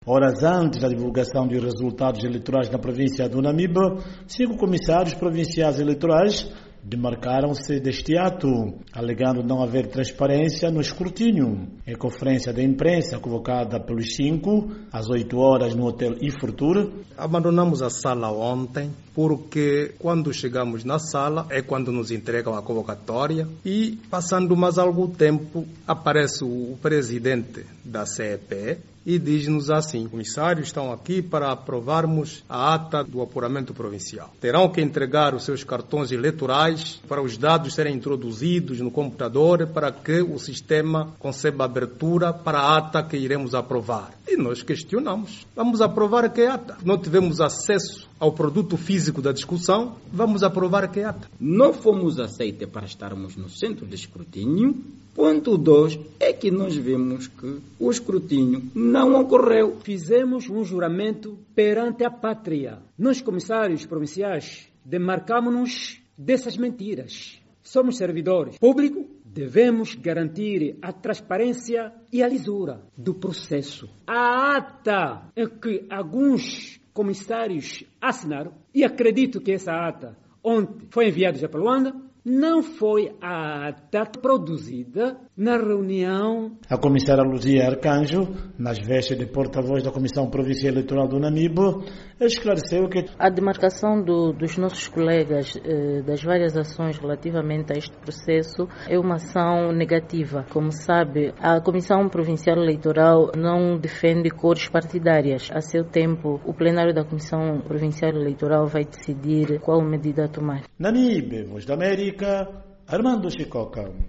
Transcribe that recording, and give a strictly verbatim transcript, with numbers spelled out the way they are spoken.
Horas antes da divulgação dos resultados eleitorais na província do Namibe, cinco comissários provinciais eleitorais demarcaram-se deste ato, alegando não haver transparência no escrutínio. Em conferência de imprensa convocada pelos cinco, às oito horas no Hotel Ifortur, abandonamos a sala ontem porque quando chegamos na sala é quando nos entregam a convocatória e, passando mais algum tempo, aparece o presidente da C E P e diz-nos assim: comissários estão aqui para aprovarmos a ata do apuramento provincial. Terão que entregar os seus cartões eleitorais para os dados serem introduzidos no computador para que o sistema conceba abertura para a ata que iremos aprovar. E nós questionamos. Vamos aprovar que ata? Não tivemos acesso ao produto físico da discussão, vamos aprovar que ata? Não fomos aceitos para estarmos no centro de escrutínio. Ponto dois é que nós vemos que o escrutínio não ocorreu. Fizemos um juramento perante a pátria. Nós, comissários provinciais, demarcamos-nos dessas mentiras. Somos servidores públicos, devemos garantir a transparência e a lisura do processo. A ata é que alguns comissários assinaram, e acredito que essa ata ontem foi enviada já para Luanda, não foi a ata produzida na reunião. A comissária Luzia Arcanjo, nas vestes de porta-voz da Comissão Provincial Eleitoral do Namibe, esclareceu que a demarcação do, dos nossos colegas eh, das várias ações relativamente a este processo é uma ação negativa. Como sabe, a Comissão Provincial Eleitoral não defende cores partidárias. A seu tempo, o plenário da Comissão Provincial Eleitoral vai decidir qual medida a tomar. Namibe, Voz da América, Armando Chicoca.